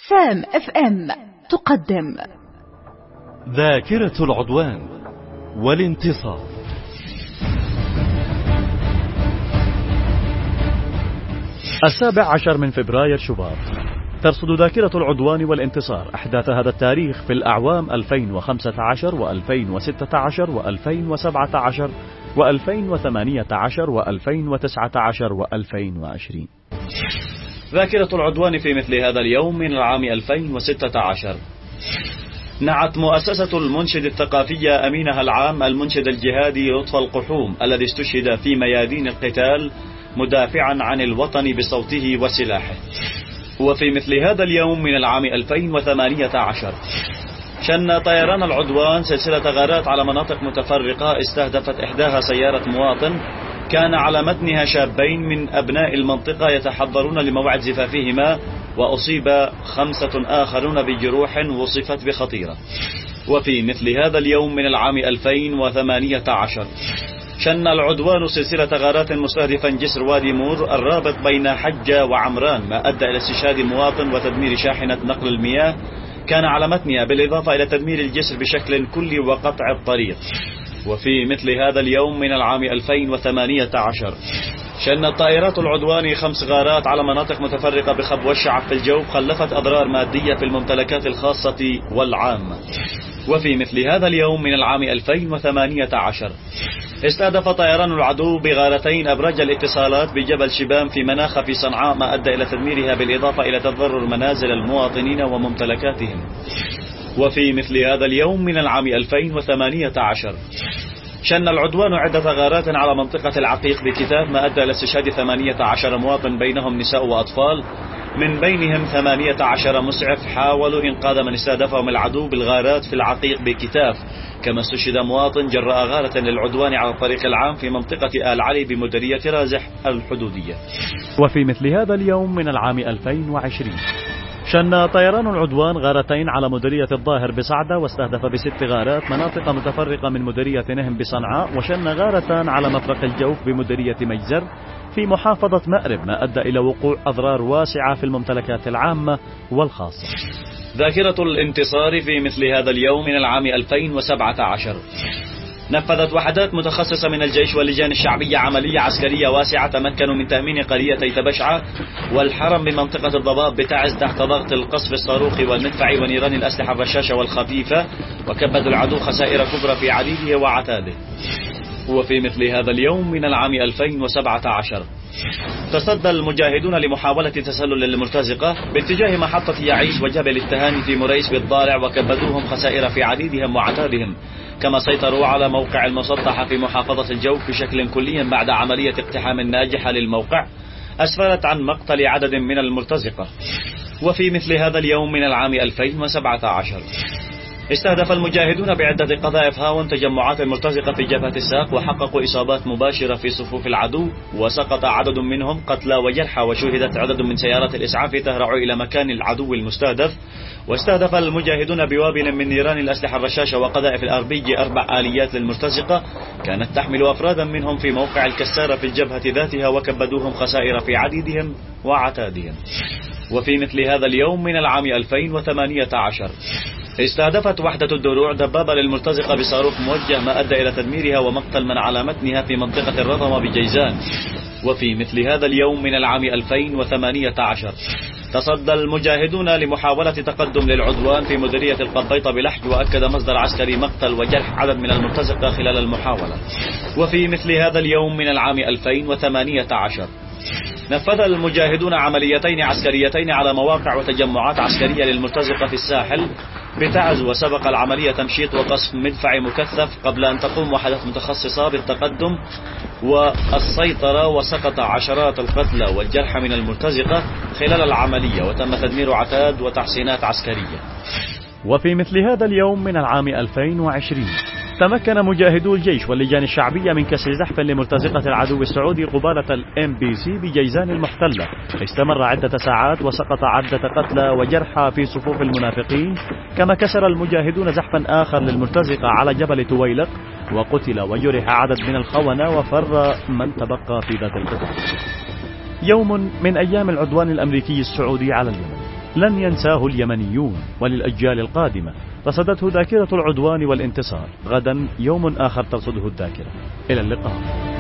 سام اف ام تقدم ذاكرة العدوان والانتصار. 17 من فبراير شباط. ترصد ذاكرة العدوان والانتصار أحداث هذا التاريخ في الأعوام 2015 و2016 و2017 و2018 و2019 و2020. ذاكرة العدوان في مثل هذا اليوم من العام 2016. نعت مؤسسة المنشد الثقافية أمينها العام المنشد الجهادي لطفي القحوم الذي استشهد في ميادين القتال مدافعا عن الوطن بصوته وسلاحه. وفي مثل هذا اليوم من العام 2018 شن طيران العدوان سلسلة غارات على مناطق متفرقة استهدفت إحداها سيارة مواطن كان على متنها شابين من أبناء المنطقة يتحضرون لموعد زفافهما، وأصيب 5 آخرون بجروح وصفت بخطيرة. وفي مثل هذا اليوم من العام 2018 شن العدوان سلسلة غارات مستهدفا جسر وادي مور الرابط بين حجة وعمران، ما أدى إلى استشهاد مواطن وتدمير شاحنة نقل المياه كان على متنها، بالإضافة إلى تدمير الجسر بشكل كلي وقطع الطريق. وفي مثل هذا اليوم من العام 2018 شنت طائرات العدوان 5 غارات على مناطق متفرقة بخبو الشعب في الجو خلفت أضرار مادية في الممتلكات الخاصة والعامة. وفي مثل هذا اليوم من العام 2018 استهدف طيران العدو بغارتين أبراج الاتصالات بجبل شبام في مناخ في صنعاء، ما أدى إلى تدميرها بالإضافة إلى تضرر منازل المواطنين وممتلكاتهم. وفي مثل هذا اليوم من العام 2018 شن العدوان عدة غارات على منطقة العقيق بكتاب، ما أدى إلى استشهاد 18 مواطن بينهم نساء وأطفال، من بينهم 18 مسعف حاولوا إنقاذ من استهدفهم العدو بالغارات في العقيق بكتاف. كما استشهد مواطن جراء غارة للعدوان على الطريق العام في منطقة آل علي بمديرية رازح الحدودية. وفي مثل هذا اليوم من العام 2020 شن طيران العدوان غارتين على مديرية الظاهر بصعدة واستهدف ب6 غارات مناطق متفرقة من مديرية نهم بصنعاء، وشن غارتان على مفرق الجوف بمديرية مجزر في محافظة مأرب، ما أدى إلى وقوع أضرار واسعة في الممتلكات العامة والخاصة. ذاكرة الانتصار في مثل هذا اليوم من العام 2017 نفذت وحدات متخصصة من الجيش واللجان الشعبية عملية عسكرية واسعة تمكنوا من تأمين قريتي تبشعة والحرم بمنطقة الضباب بتعز تحت ضغط القصف الصاروخي والمدفعي ونيران الأسلحة الرشاشة والخفيفة، وكبدوا العدو خسائر كبرى في عديده وعتاده. وفي مثل هذا اليوم من العام 2017 تصدى المجاهدون لمحاولة تسلل المرتزقة باتجاه محطة يعيش وجبل التهاني في مريس بالضالع، وكبدوهم خسائر في عديدهم وعتادهم. كما سيطروا على موقع المسطحة في محافظة الجوف بشكل كلي بعد عملية اقتحام ناجحة للموقع أسفرت عن مقتل عدد من المرتزقة. وفي مثل هذا اليوم من العام 2017 استهدف المجاهدون بعدة قذائف هاون تجمعات المرتزقة في جبهة الساق، وحققوا إصابات مباشرة في صفوف العدو وسقط عدد منهم قتلى وجرحى، وشوهدت عدد من سيارات الإسعاف تهرع إلى مكان العدو المستهدف. واستهدف المجاهدون بوابل من نيران الأسلحة الرشاشة وقذائف الأربيج 4 آليات للمرتزقة كانت تحمل أفرادا منهم في موقع الكسارة في الجبهة ذاتها، وكبدوهم خسائر في عديدهم وعتادهم. وفي مثل هذا اليوم من العام 2018 استهدفت وحدة الدروع دبابة للمرتزقة بصاروخ موجه، ما أدى إلى تدميرها ومقتل من على متنها في منطقة الرضمة بجيزان. وفي مثل هذا اليوم من العام 2018 تصدى المجاهدون لمحاولة تقدم للعدوان في مديرية القبيطة بلحج، وأكد مصدر عسكري مقتل وجرح عدد من المرتزقة خلال المحاولة. وفي مثل هذا اليوم من العام 2018 نفذ المجاهدون عمليتين عسكريتين على مواقع وتجمعات عسكرية للمرتزقة في الساحل بتعز، وسبق العملية تمشيط وقصف مدفعي مكثف قبل أن تقوم وحدات متخصصة بالتقدم والسيطرة، وسقط عشرات القتلى والجرحى من المرتزقة خلال العملية، وتم تدمير عتاد وتحسينات عسكرية. وفي مثل هذا اليوم من العام 2020 تمكن مجاهدو الجيش واللجان الشعبية من كسر زحف لمرتزقة العدو السعودي قبالة الMBC بجيزان المحتلة. استمر عدة ساعات وسقط عدة قتلى وجرحى في صفوف المنافقين، كما كسر المجاهدون زحفا آخر للمرتزقة على جبل تويلق، وقتل وجرح عدد من الخونة وفر من تبقى في ذات القطع. يوم من أيام العدوان الأمريكي السعودي على اليمن. لن ينساه اليمنيون، وللأجيال القادمة رصدته ذاكرة العدوان والانتصار. غدا يوم آخر ترصده الذاكرة. إلى اللقاء.